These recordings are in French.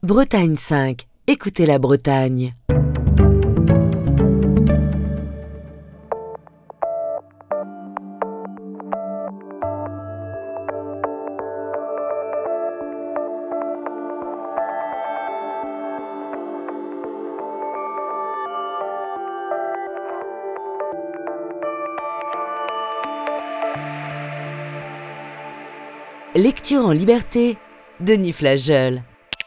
Bretagne 5. Écoutez la Bretagne. Lecture en liberté, Denis Flageol.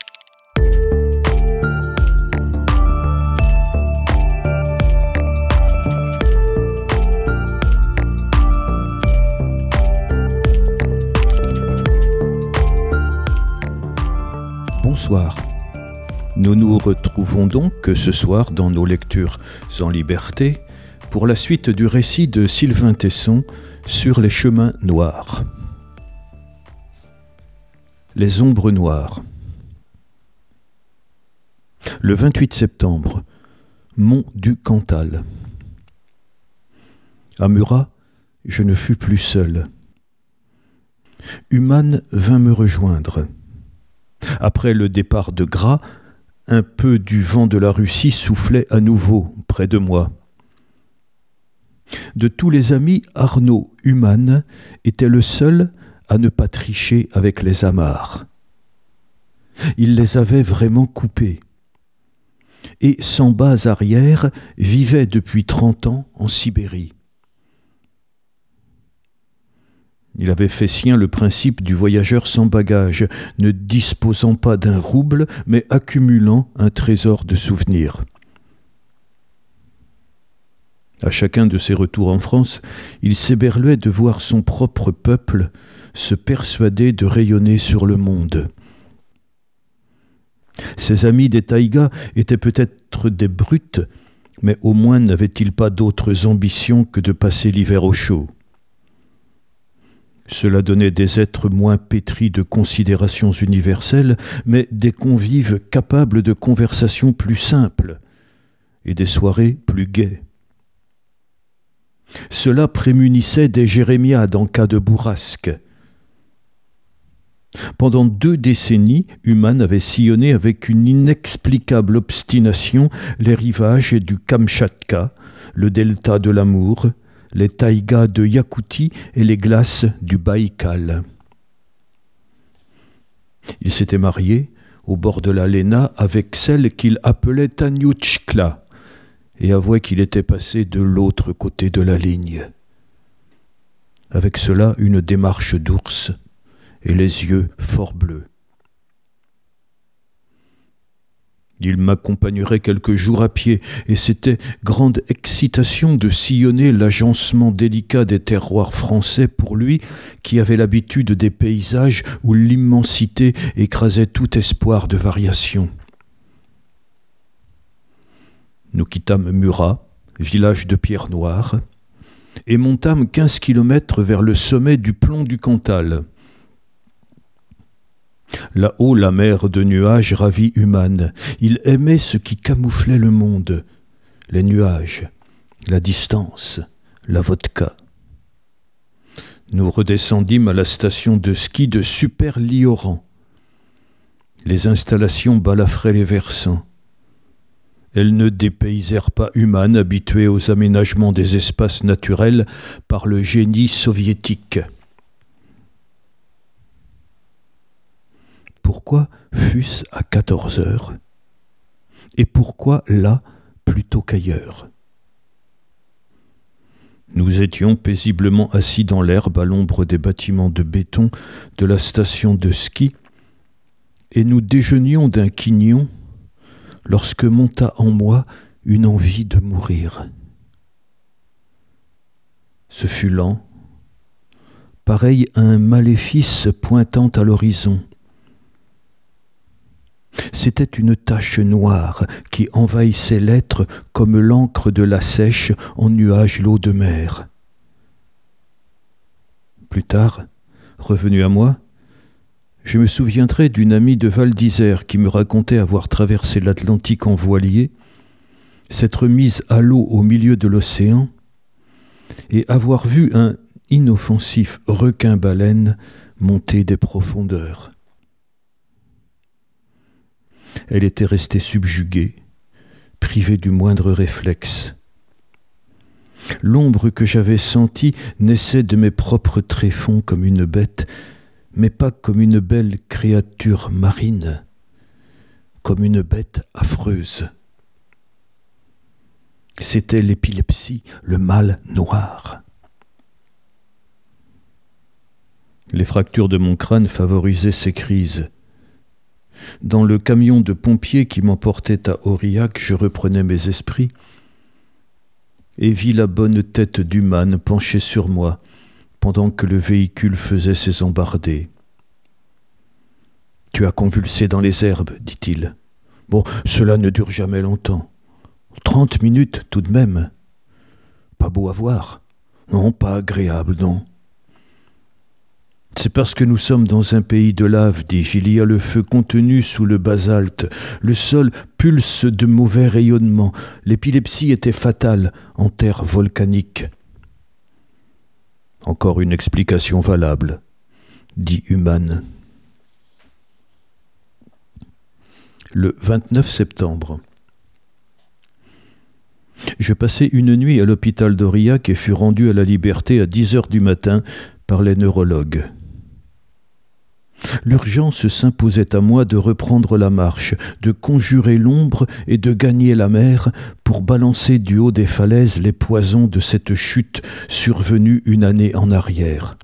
Bonsoir. Nous nous retrouvons donc ce soir dans nos lectures en liberté pour la suite du récit de Sylvain Tesson sur les chemins noirs. Les ombres noires. Le 28 septembre, mont du Cantal. À Murat, je ne fus plus seul. Humann vint me rejoindre. Après le départ de Gras, un peu du vent de la Russie soufflait à nouveau près de moi. De tous les amis, Arnaud Humann était le seul à ne pas tricher avec les amarres. Il les avait vraiment coupés. Et sans base arrière, vivait depuis 30 ans en Sibérie. Il avait fait sien le principe du voyageur sans bagage, ne disposant pas d'un rouble, mais accumulant un trésor de souvenirs. À chacun de ses retours en France, il s'éberluait de voir son propre peuple se persuader de rayonner sur le monde. Ses amis des taïgas étaient peut-être des brutes, mais au moins n'avaient-ils pas d'autres ambitions que de passer l'hiver au chaud. Cela donnait des êtres moins pétris de considérations universelles, mais des convives capables de conversations plus simples et des soirées plus gaies. Cela prémunissait des jérémiades en cas de bourrasque. Pendant 2 décennies, Humann avait sillonné avec une inexplicable obstination les rivages du Kamtchatka, le delta de l'Amour, les taïgas de Yakoutie et les glaces du Baïkal. Il s'était marié au bord de la Lena avec celle qu'il appelait Taniouchkla et avouait qu'il était passé de l'autre côté de la ligne. Avec cela, une démarche d'ours et les yeux fort bleus. Il m'accompagnerait quelques jours à pied, et c'était grande excitation de sillonner l'agencement délicat des terroirs français pour lui, qui avait l'habitude des paysages où l'immensité écrasait tout espoir de variation. Nous quittâmes Murat, village de pierre noire, et montâmes 15 kilomètres vers le sommet du plomb du Cantal. Là-haut, la mer de nuages ravit Humann. Il aimait ce qui camouflait le monde, les nuages, la distance, la vodka. Nous redescendîmes à la station de ski de Super-Lioran. Les installations balafraient les versants. Elles ne dépaysèrent pas Humann, habitué aux aménagements des espaces naturels par le génie soviétique. Pourquoi fût-ce à 14 heures? Et pourquoi là plutôt qu'ailleurs? Nous étions paisiblement assis dans l'herbe à l'ombre des bâtiments de béton de la station de ski et nous déjeunions d'un quignon lorsque monta en moi une envie de mourir. Ce fut lent, pareil à un maléfice pointant à l'horizon. C'était une tache noire qui envahissait l'être comme l'encre de la sèche en nuage l'eau de mer. Plus tard, revenu à moi, je me souviendrai d'une amie de Val d'Isère qui me racontait avoir traversé l'Atlantique en voilier, s'être mise à l'eau au milieu de l'océan et avoir vu un inoffensif requin-baleine monter des profondeurs. Elle était restée subjuguée, privée du moindre réflexe. L'ombre que j'avais sentie naissait de mes propres tréfonds comme une bête, mais pas comme une belle créature marine, comme une bête affreuse. C'était l'épilepsie, le mal noir. Les fractures de mon crâne favorisaient ces crises. Dans le camion de pompiers qui m'emportait à Aurillac, je reprenais mes esprits et vis la bonne tête d'Humann penchée sur moi pendant que le véhicule faisait ses embardées. « Tu as convulsé dans les herbes, dit-il. Bon, cela ne dure jamais longtemps. 30 minutes tout de même. Pas beau à voir. Non, pas agréable, non. C'est parce que nous sommes dans un pays de lave, dis-je. Il y a le feu contenu sous le basalte. Le sol pulse de mauvais rayonnements. L'épilepsie était fatale en terre volcanique. Encore une explication valable, dit Humann. Le 29 septembre. Je passai une nuit à l'hôpital d'Aurillac et fus rendu à la liberté à 10h du matin par les neurologues. L'urgence s'imposait à moi de reprendre la marche, de conjurer l'ombre et de gagner la mer pour balancer du haut des falaises les poisons de cette chute survenue une année en arrière.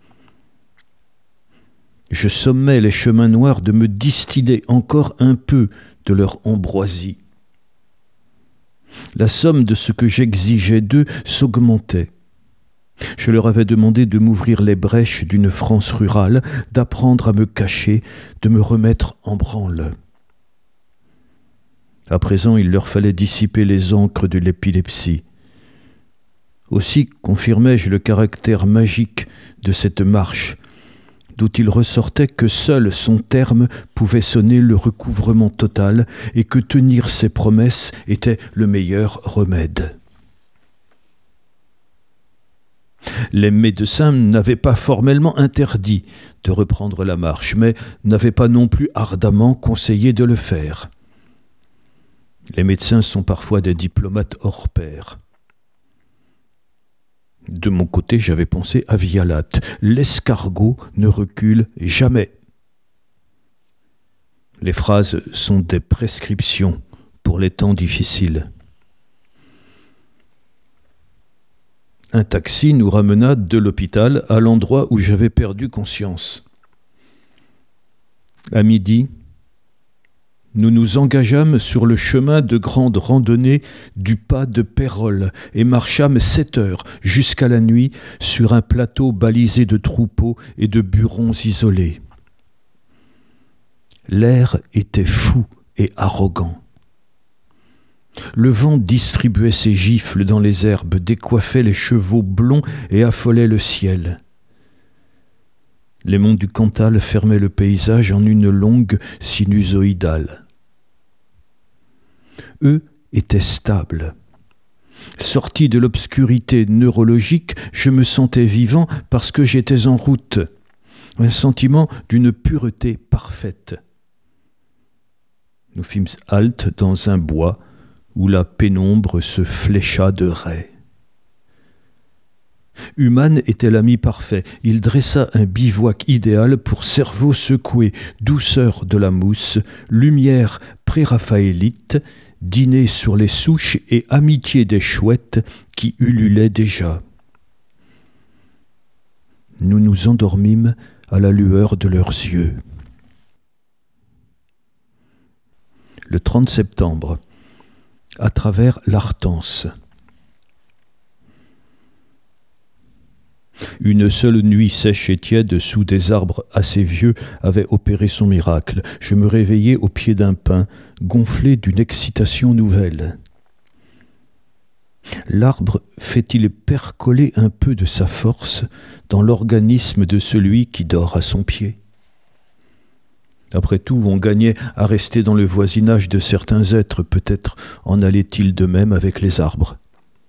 Je sommais les chemins noirs de me distiller encore un peu de leur ambroisie. La somme de ce que j'exigeais d'eux s'augmentait. Je leur avais demandé de m'ouvrir les brèches d'une France rurale, d'apprendre à me cacher, de me remettre en branle. À présent, il leur fallait dissiper les ancres de l'épilepsie. Aussi confirmai-je le caractère magique de cette marche, d'où il ressortait que seul son terme pouvait sonner le recouvrement total et que tenir ses promesses était le meilleur remède. Les médecins n'avaient pas formellement interdit de reprendre la marche, mais n'avaient pas non plus ardemment conseillé de le faire. Les médecins sont parfois des diplomates hors pair. De mon côté, j'avais pensé à Vialat. L'escargot ne recule jamais. Les phrases sont des prescriptions pour les temps difficiles. Un taxi nous ramena de l'hôpital à l'endroit où j'avais perdu conscience. À midi, nous nous engageâmes sur le chemin de grande randonnée du pas de Pérols et marchâmes 7 heures jusqu'à la nuit sur un plateau balisé de troupeaux et de burons isolés. L'air était fou et arrogant. Le vent distribuait ses gifles dans les herbes, décoiffait les chevaux blonds et affolait le ciel. Les monts du Cantal fermaient le paysage en une longue sinusoïdale. Eux étaient stables. Sorti de l'obscurité neurologique, je me sentais vivant parce que j'étais en route. Un sentiment d'une pureté parfaite. Nous fîmes halte dans un bois où la pénombre se flécha de raies. Humann était l'ami parfait. Il dressa un bivouac idéal pour cerveau secoué, douceur de la mousse, lumière pré-raphaélite, dîner sur les souches et amitié des chouettes qui ululaient déjà. Nous nous endormîmes à la lueur de leurs yeux. Le 30 septembre, à travers l'Artense. Une seule nuit sèche et tiède sous des arbres assez vieux avait opéré son miracle. Je me réveillai au pied d'un pin, gonflé d'une excitation nouvelle. L'arbre fait-il percoler un peu de sa force dans l'organisme de celui qui dort à son pied ? Après tout, on gagnait à rester dans le voisinage de certains êtres, peut-être en allait-il de même avec les arbres.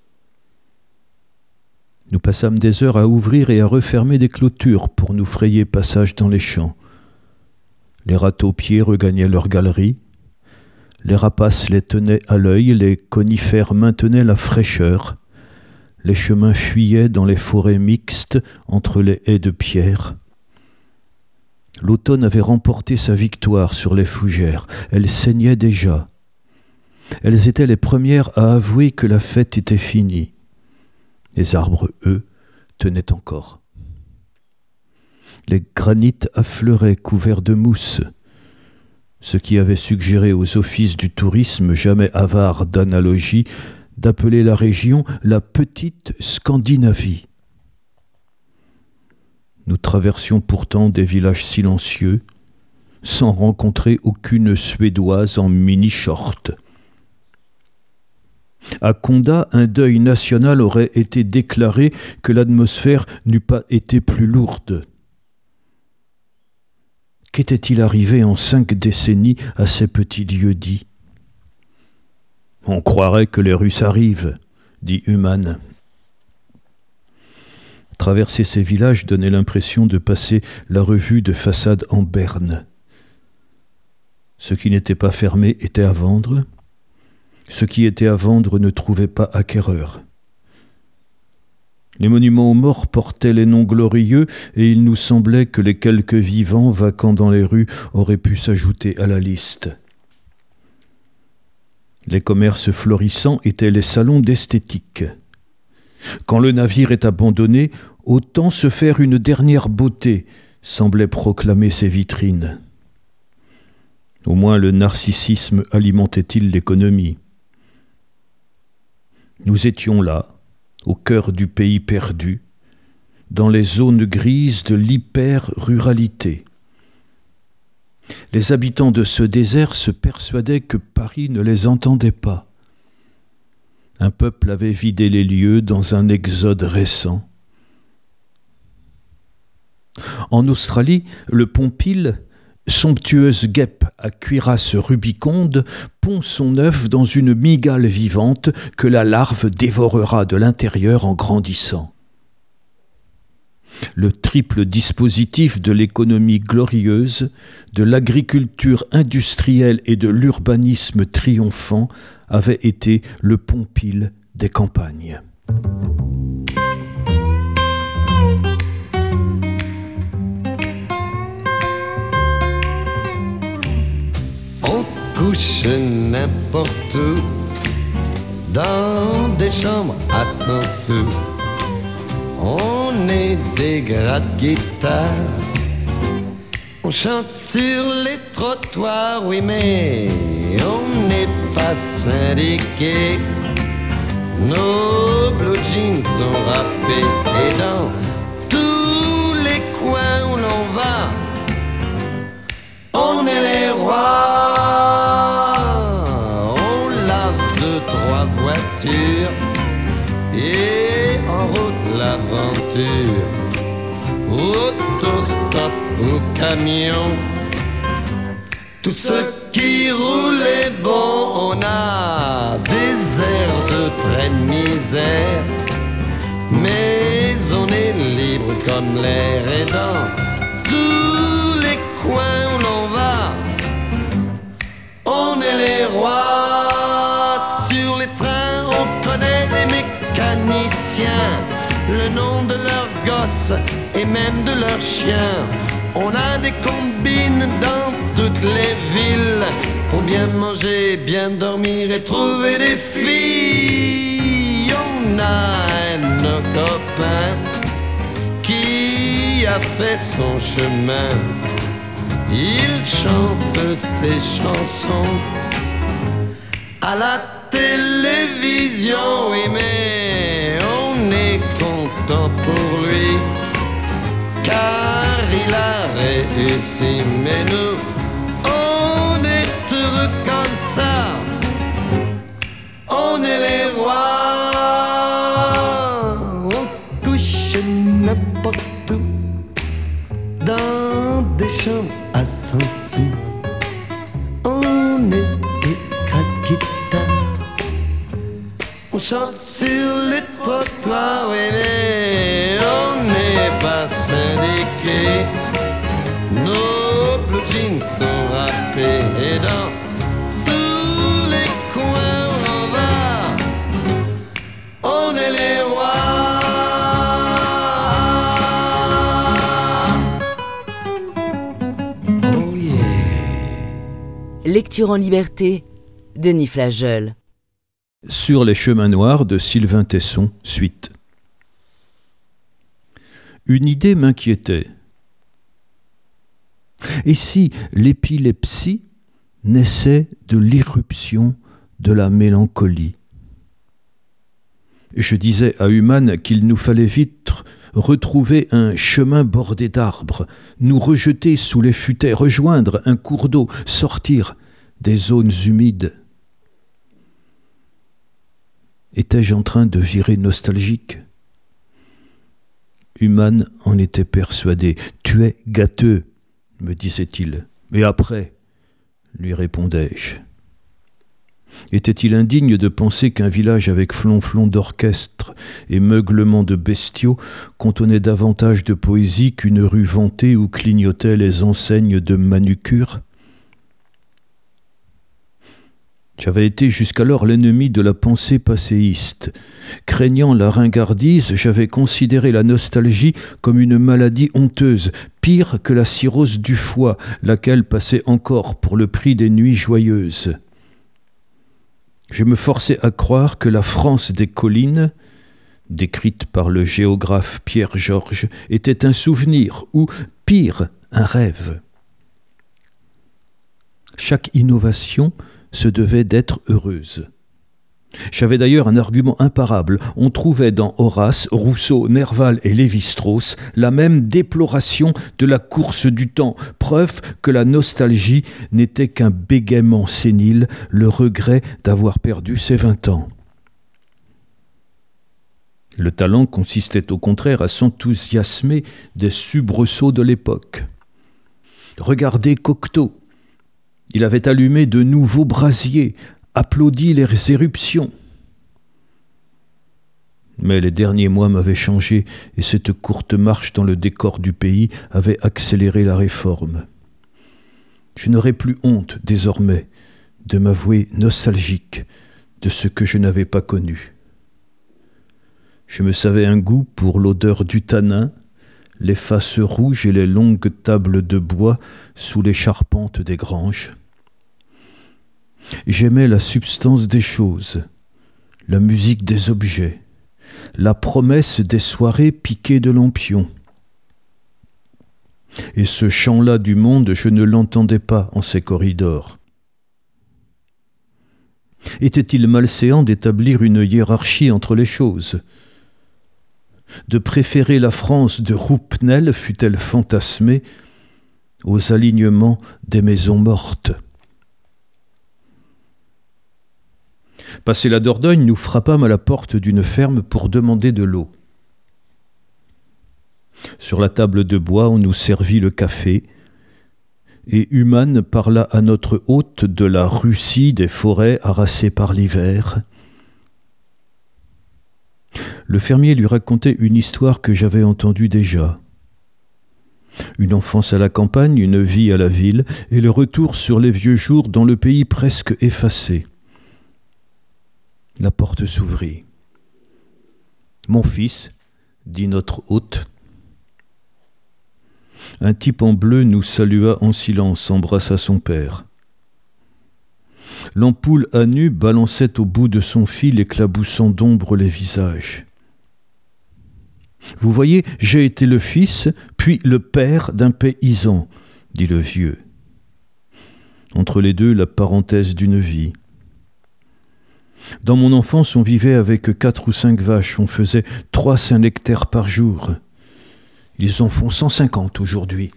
Nous passâmes des heures à ouvrir et à refermer des clôtures pour nous frayer passage dans les champs. Les râteaux-pieds regagnaient leur galerie. Les rapaces les tenaient à l'œil, les conifères maintenaient la fraîcheur. Les chemins fuyaient dans les forêts mixtes entre les haies de pierre. L'automne avait remporté sa victoire sur les fougères. Elles saignaient déjà. Elles étaient les premières à avouer que la fête était finie. Les arbres, eux, tenaient encore. Les granites affleuraient couverts de mousse, ce qui avait suggéré aux offices du tourisme, jamais avares d'analogie, d'appeler la région la petite Scandinavie. Nous traversions pourtant des villages silencieux, sans rencontrer aucune Suédoise en mini-short. À Konda, un deuil national aurait été déclaré que l'atmosphère n'eût pas été plus lourde. Qu'était-il arrivé en 5 décennies à ces petits lieux-dits ? On croirait que les Russes arrivent, dit Humann. Traverser ces villages donnait l'impression de passer la revue de façade en berne. Ce qui n'était pas fermé était à vendre. Ce qui était à vendre ne trouvait pas acquéreur. Les monuments aux morts portaient les noms glorieux et il nous semblait que les quelques vivants vacants dans les rues auraient pu s'ajouter à la liste. Les commerces florissants étaient les salons d'esthétique. Quand le navire est abandonné, autant se faire une dernière beauté, semblaient proclamer ces vitrines. Au moins le narcissisme alimentait-il l'économie. Nous étions là, au cœur du pays perdu, dans les zones grises de l'hyper-ruralité. Les habitants de ce désert se persuadaient que Paris ne les entendait pas. Un peuple avait vidé les lieux dans un exode récent. En Australie, le Pompil, somptueuse guêpe à cuirasse rubiconde, pond son œuf dans une mygale vivante que la larve dévorera de l'intérieur en grandissant. Le triple dispositif de l'économie glorieuse, de l'agriculture industrielle et de l'urbanisme triomphant avait été le Pompil des campagnes. On couche n'importe où, dans des chambres à 100 sous. On est des gratte-guitares, on chante sur les trottoirs, oui, mais on n'est pas syndiqués. Nos blue jeans sont râpés et dans tous les coins où l'on va, on est les rois. On lave 2-3 voitures et en route l'aventure. Autostop ou camion, tout ce qui roule est bon. On a des airs de train de misère, mais on est libre comme l'air. Et dans tous les coins où l'on va, on est les rois. Sur les trains on connaît les mécaniciens, le nom de leurs gosses et même de leurs chiens. On a des combines dans toutes les villes pour bien manger, bien dormir et trouver des filles. On a un de nos copains qui a fait son chemin. Il chante ses chansons à la télévision, oui, mais on est content pour lui, car il a réussi. Mais nous, on est heureux comme ça, on est les rois. On couche n'importe où, dans des chambres à 100 sous. On est des gratte-guitares, on chante sur les trottoirs, oui, mais on n'est pas syndiqués. Nos blue jeans sont râpés et dans tous Lecture en liberté, Denis Flageol. Sur les chemins noirs de Sylvain Tesson, suite. Une idée m'inquiétait. Et si l'épilepsie naissait de l'irruption de la mélancolie? Je disais à Humann qu'il nous fallait vite retrouver un chemin bordé d'arbres, nous rejeter sous les futaies, rejoindre un cours d'eau, sortir des zones humides. Étais-je en train de virer nostalgique? Humann en était persuadé. « Tu es gâteux », me disait-il. « Et après ?» lui répondais-je. Était-il indigne de penser qu'un village avec flonflon d'orchestre et meuglement de bestiaux contenait davantage de poésie qu'une rue vantée où clignotaient les enseignes de manucure? J'avais été jusqu'alors l'ennemi de la pensée passéiste. Craignant la ringardise, j'avais considéré la nostalgie comme une maladie honteuse, pire que la cirrhose du foie, laquelle passait encore pour le prix des nuits joyeuses. Je me forçais à croire que la France des collines, décrite par le géographe Pierre Georges, était un souvenir, ou, pire, un rêve. Chaque innovation se devait d'être heureuse. J'avais d'ailleurs un argument imparable. On trouvait dans Horace, Rousseau, Nerval et Lévi-Strauss la même déploration de la course du temps, preuve que la nostalgie n'était qu'un bégaiement sénile, le regret d'avoir perdu ses 20 ans. Le talent consistait au contraire à s'enthousiasmer des soubresauts de l'époque. Regardez Cocteau. Il avait allumé de nouveaux brasiers, applaudi les éruptions. Mais les derniers mois m'avaient changé et cette courte marche dans le décor du pays avait accéléré la réforme. Je n'aurais plus honte désormais de m'avouer nostalgique de ce que je n'avais pas connu. Je me savais un goût pour l'odeur du tanin, les faces rouges et les longues tables de bois sous les charpentes des granges. J'aimais la substance des choses, la musique des objets, la promesse des soirées piquées de lampions. Et ce chant-là du monde, je ne l'entendais pas en ces corridors. Était-il malséant d'établir une hiérarchie entre les choses? De préférer la France de Roupnel, fût-elle fantasmée, aux alignements des maisons mortes? Passé la Dordogne, nous frappâmes à la porte d'une ferme pour demander de l'eau. Sur la table de bois, on nous servit le café, et Humann parla à notre hôte de la Russie des forêts harassées par l'hiver. Le fermier lui racontait une histoire que j'avais entendue déjà. Une enfance à la campagne, une vie à la ville, et le retour sur les vieux jours dans le pays presque effacé. La porte s'ouvrit. « Mon fils, » dit notre hôte. Un type en bleu nous salua en silence, embrassa son père. L'ampoule à nu balançait au bout de son fil, éclaboussant d'ombre les visages. « Vous voyez, j'ai été le fils, puis le père d'un paysan, » dit le vieux. Entre les deux, la parenthèse d'une vie. Dans mon enfance, on vivait avec 4 ou 5 vaches, on faisait 3 Saint-Nectaire par jour. Ils en font 150 aujourd'hui.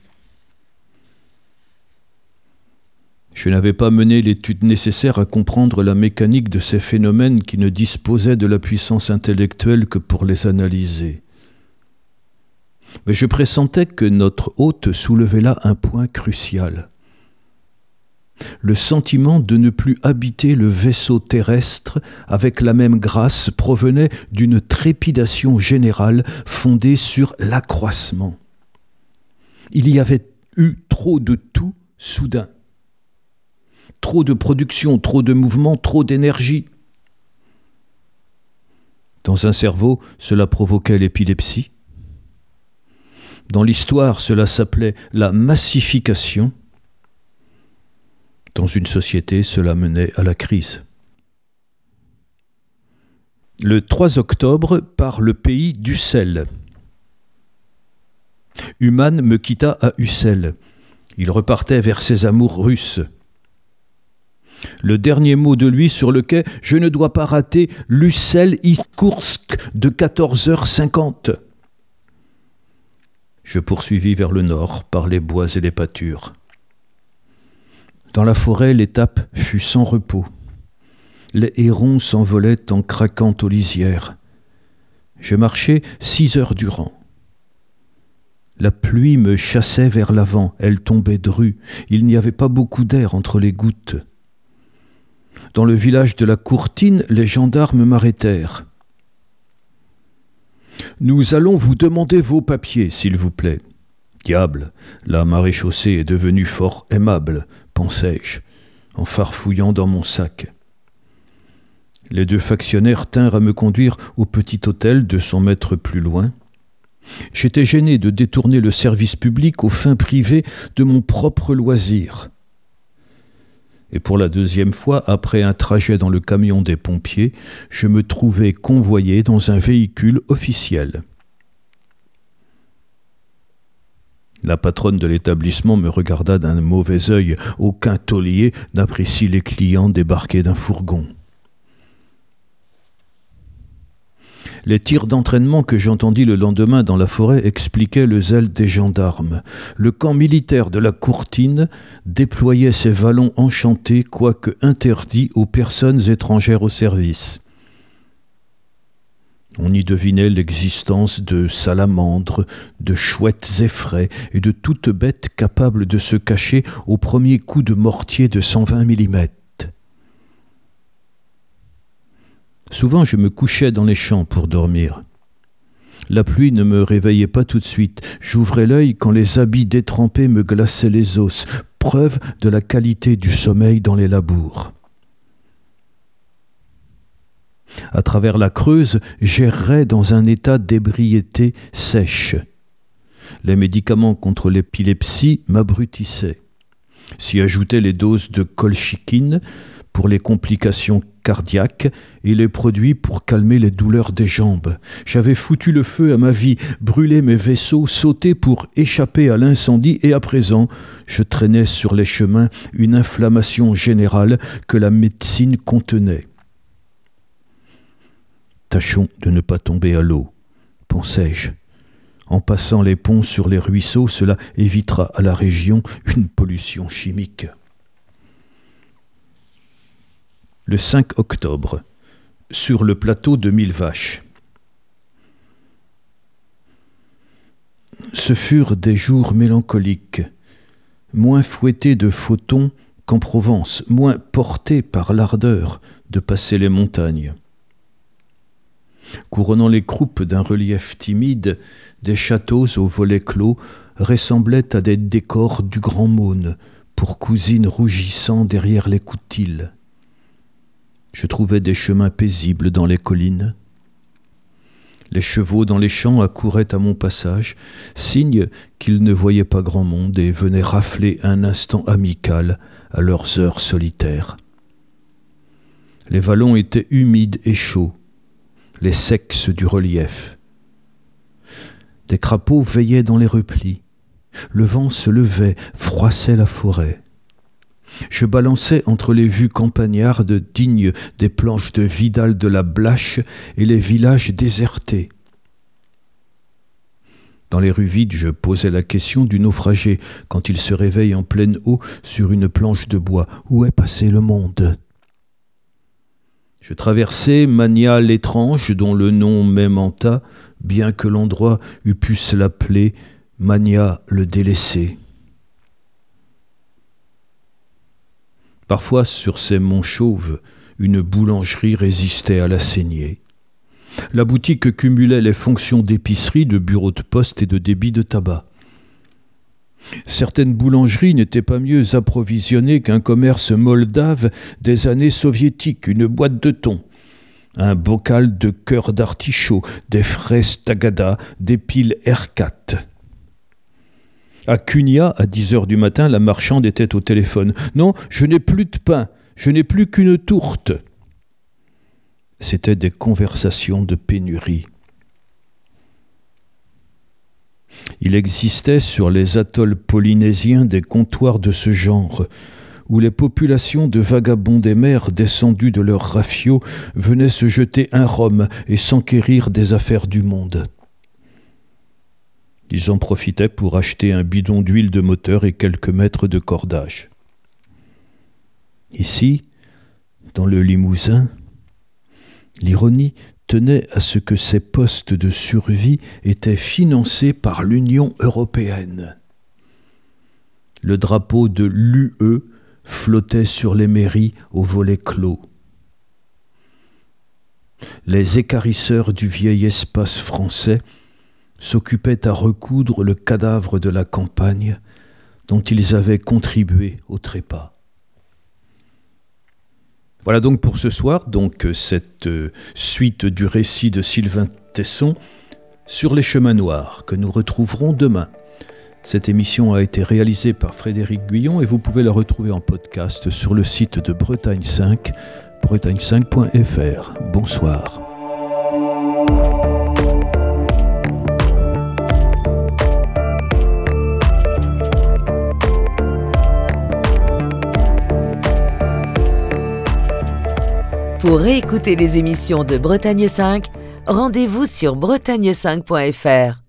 Je n'avais pas mené l'étude nécessaire à comprendre la mécanique de ces phénomènes qui ne disposaient de la puissance intellectuelle que pour les analyser. Mais je pressentais que notre hôte soulevait là un point crucial. Le sentiment de ne plus habiter le vaisseau terrestre avec la même grâce provenait d'une trépidation générale fondée sur l'accroissement. Il y avait eu trop de tout soudain. Trop de production, trop de mouvement, trop d'énergie. Dans un cerveau, cela provoquait l'épilepsie. Dans l'histoire, cela s'appelait la massification. Dans une société, cela menait à la crise. Le 3 octobre, par le pays d'Ussel. Humann me quitta à Ussel. Il repartait vers ses amours russes. Le dernier mot de lui sur le quai, je ne dois pas rater l'Ussel-Irkoutsk de 14h50. Je poursuivis vers le nord, par les bois et les pâtures. Dans la forêt, l'étape fut sans repos. Les hérons s'envolaient en craquant aux lisières. Je marchai 6 heures durant. La pluie me chassait vers l'avant, elle tombait drue. Il n'y avait pas beaucoup d'air entre les gouttes. Dans le village de la Courtine, les gendarmes m'arrêtèrent. « Nous allons vous demander vos papiers, s'il vous plaît. »« Diable, la maréchaussée est devenue fort aimable, pensai-je, en farfouillant dans mon sac. » Les 2 factionnaires tinrent à me conduire au petit hôtel 200 mètres plus loin. J'étais gêné de détourner le service public aux fins privées de mon propre loisir. Et pour la 2e fois, après un trajet dans le camion des pompiers, je me trouvai convoyé dans un véhicule officiel. La patronne de l'établissement me regarda d'un mauvais œil. Aucun taulier n'apprécie les clients débarqués d'un fourgon. Les tirs d'entraînement que j'entendis le lendemain dans la forêt expliquaient le zèle des gendarmes. Le camp militaire de la Courtine déployait ses vallons enchantés, quoique interdits aux personnes étrangères au service. On y devinait l'existence de salamandres, de chouettes effraies et de toutes bêtes capables de se cacher au premier coup de mortier de 120 mm. Souvent, je me couchais dans les champs pour dormir. La pluie ne me réveillait pas tout de suite. J'ouvrais l'œil quand les habits détrempés me glaçaient les os, preuve de la qualité du sommeil dans les labours. À travers la Creuse, j'errais dans un état d'ébriété sèche. Les médicaments contre l'épilepsie m'abrutissaient. S'y ajoutaient les doses de colchicine pour les complications cardiaques et les produits pour calmer les douleurs des jambes. J'avais foutu le feu à ma vie, brûlé mes vaisseaux, sauté pour échapper à l'incendie et à présent, je traînais sur les chemins une inflammation générale que la médecine contenait. Tâchons de ne pas tomber à l'eau, pensai-je. En passant les ponts sur les ruisseaux, cela évitera à la région une pollution chimique. Le 5 octobre, sur le plateau de Millevaches. Ce furent des jours mélancoliques, moins fouettés de photons qu'en Provence, moins portés par l'ardeur de passer les montagnes. Couronnant les croupes d'un relief timide, des châteaux aux volets clos ressemblaient à des décors du Grand Maune, pour cousines rougissant derrière les coutils. Je trouvais des chemins paisibles dans les collines. Les chevaux dans les champs accouraient à mon passage, signe qu'ils ne voyaient pas grand monde et venaient rafler un instant amical à leurs heures solitaires. Les vallons étaient humides et chauds, les sexes du relief. Des crapauds veillaient dans les replis. Le vent se levait, froissait la forêt. Je balançais entre les vues campagnardes dignes des planches de Vidal de la Blache et les villages désertés. Dans les rues vides, je posais la question du naufragé quand il se réveille en pleine eau sur une planche de bois. Où est passé le monde ? Je traversais Mania l'étrange, dont le nom m'aimanta, bien que l'endroit eût pu se l'appeler Mania le délaissé. Parfois, sur ces monts chauves, une boulangerie résistait à la saignée. La boutique cumulait les fonctions d'épicerie, de bureau de poste et de débit de tabac. Certaines boulangeries n'étaient pas mieux approvisionnées qu'un commerce moldave des années soviétiques, une boîte de thon, un bocal de cœur d'artichaut, des fraises tagada, des piles R4. À Cugna, à 10h du matin, la marchande était au téléphone. « Non, je n'ai plus de pain, je n'ai plus qu'une tourte. » C'étaient des conversations de pénurie. Il existait sur les atolls polynésiens des comptoirs de ce genre, où les populations de vagabonds des mers descendus de leurs rafiots venaient se jeter un rhum et s'enquérir des affaires du monde. Ils en profitaient pour acheter un bidon d'huile de moteur et quelques mètres de cordage. Ici, dans le Limousin, l'ironie tenait à ce que ces postes de survie étaient financés par l'Union européenne. Le drapeau de l'UE flottait sur les mairies aux volets clos. Les équarrisseurs du vieil espace français s'occupaient à recoudre le cadavre de la campagne dont ils avaient contribué au trépas. Voilà donc pour ce soir, cette suite du récit de Sylvain Tesson sur les chemins noirs que nous retrouverons demain. Cette émission a été réalisée par Frédéric Guyon et vous pouvez la retrouver en podcast sur le site de Bretagne 5, bretagne5.fr. Bonsoir. Pour réécouter les émissions de Bretagne 5, rendez-vous sur bretagne5.fr.